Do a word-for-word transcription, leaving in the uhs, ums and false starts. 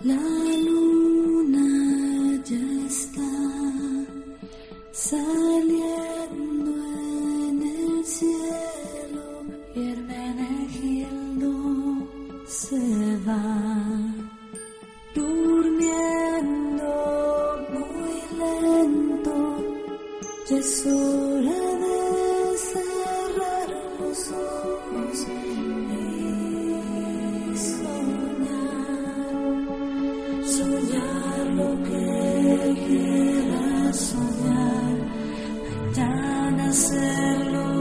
La luna ya está saliendo en el cielo y Hermenegildo se va durmiendo muy lento. Ya es hora de cerrar los ojos y soñar, soñar lo que quieras soñar, mañana hacerlo.